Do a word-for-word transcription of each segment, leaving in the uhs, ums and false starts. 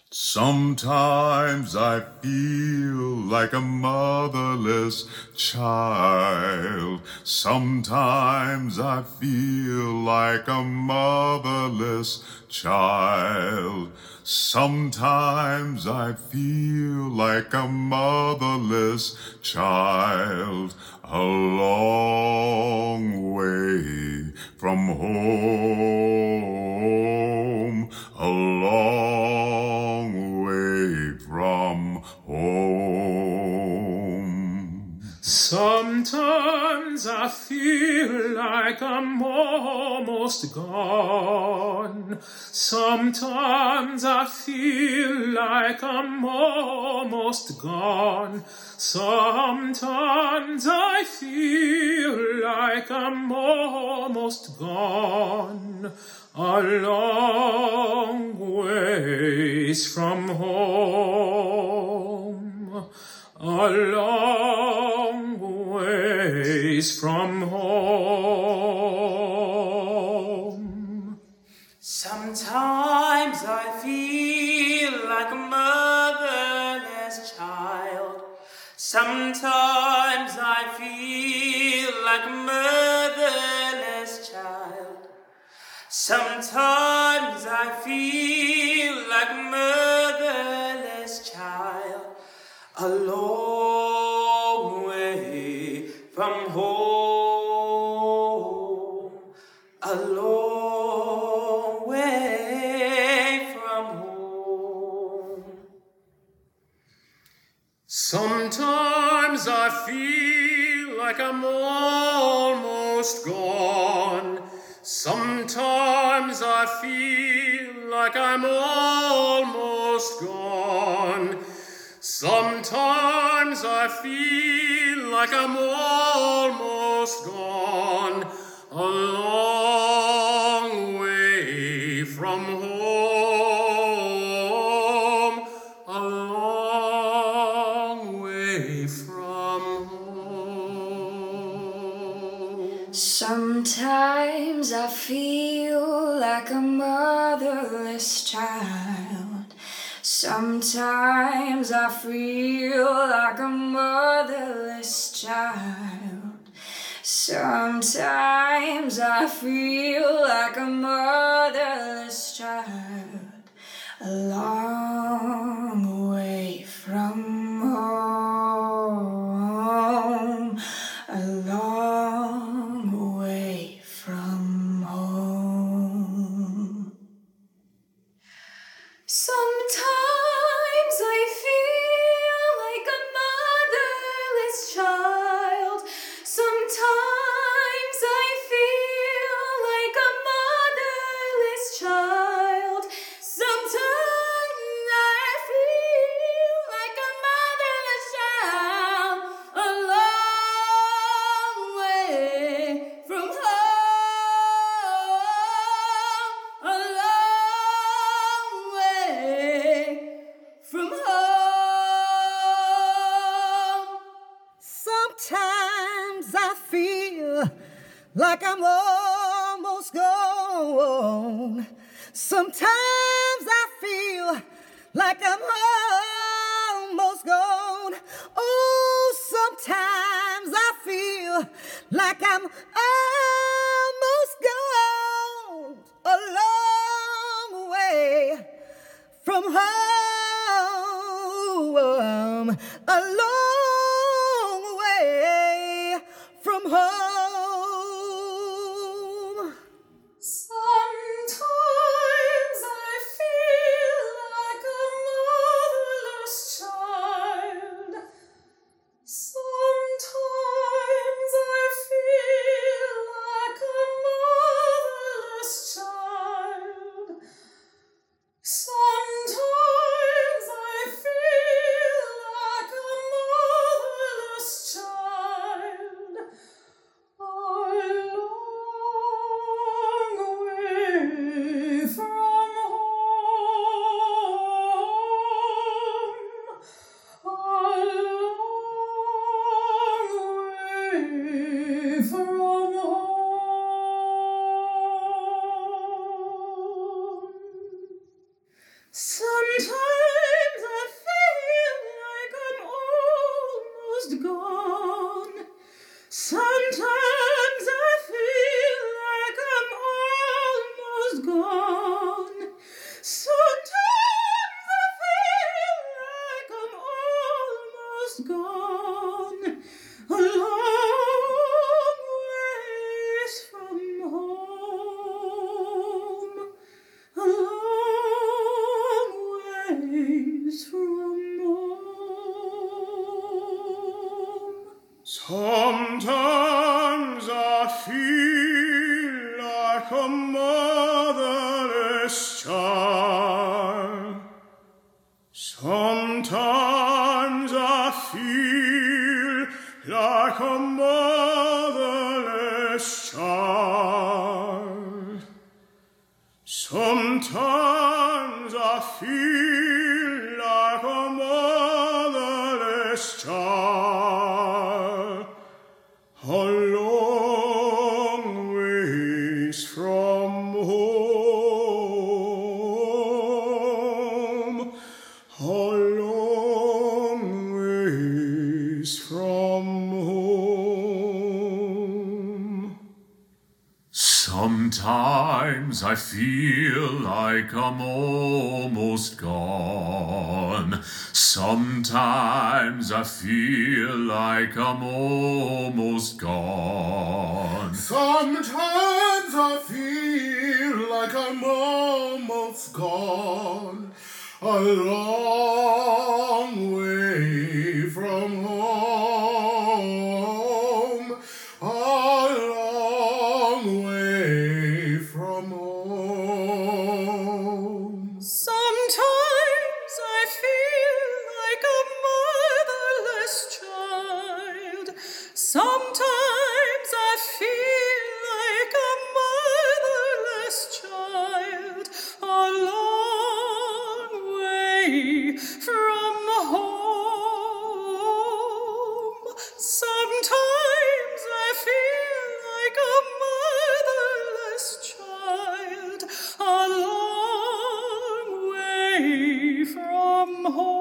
Sometimes I feel like a motherless child. Sometimes I feel like a motherless child. Sometimes I feel like a motherless child. A long way from home. A long way from home. Sometimes I feel like I'm almost gone. Sometimes I feel like I'm almost gone. Sometimes I feel like I'm almost gone. A long ways from home. A long ways from home. Sometimes I feel like a motherless child. Sometimes I feel like a motherless child. Sometimes I feel like a motherless child. A long way from home. A long way from home. Sometimes I feel like I'm almost gone. Sometimes I feel like I'm almost gone. Sometimes I feel like I'm almost gone. A long way from home. A long way from home. Sometimes I feel like a motherless child. Sometimes I feel like a motherless child. Sometimes I feel like a motherless child. A long way from home. A long way from home. Sometimes I feel like a motherless child. Sometimes I feel like a motherless child. Sometimes I feel like a motherless child. A long way from home. A long way from home. Sometimes I feel like I'm almost gone. Sometimes I feel like I'm almost gone. Oh, sometimes I feel like I'm almost gone. A long way from home. A long way from home. Sometimes I feel like a motherless child. Sometimes I feel Sometimes I feel like I'm almost gone. Sometimes I feel like I'm almost gone. A long ways from home. A long ways from home. Sometimes I feel like a motherless child. Sometimes I feel like a motherless child. Sometimes I feel like a motherless child. A long ways from home. A long ways from home. Sometimes I feel like I'm almost gone. Sometimes I feel like I'm almost gone. Sometimes I feel like I'm almost gone. A long way from home. A long way from home. Sometimes I feel like a motherless child. Sometimes I feel like a motherless child. A long way from home. Sometimes I feel like a motherless child. A long way from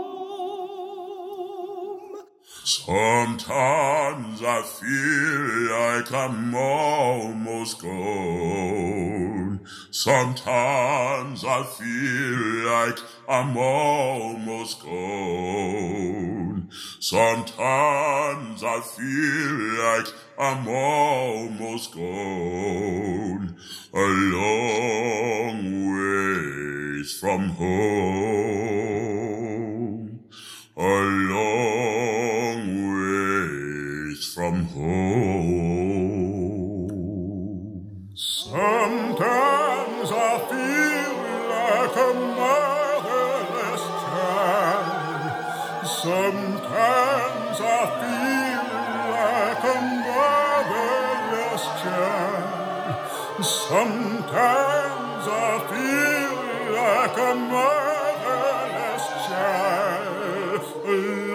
home. Sometimes I feel like I'm almost gone. Sometimes I feel like I'm almost gone. Sometimes I feel like I'm almost gone. A long ways from home. A long ways from home. Sometimes I feel like a motherless child. Sometimes I feel like a motherless child. Sometimes I feel like a motherless child.